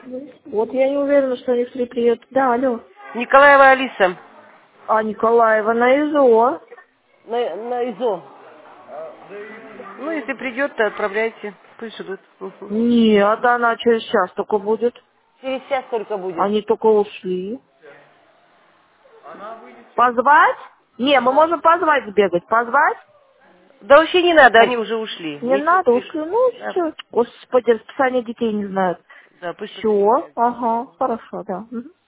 Вот я не уверена, что они все приедут. Да, алло. Николаева Алиса. А Николаева на ИЗО. На ИЗО. Ну, если придет, то отправляйте. Пусть ждут. Мгм. Нет, она через час только будет. Через час только будет. Они только ушли. Позвать? Не, мы можем позвать сбегать. Позвать? Да вообще не надо, Аль- они уже ушли. Не Нечего надо, бегать. ушли. Ну, Да, все. Господи, расписание детей не знают. да, пусть Все. подъезжают. Ага, хорошо, да. Мгм.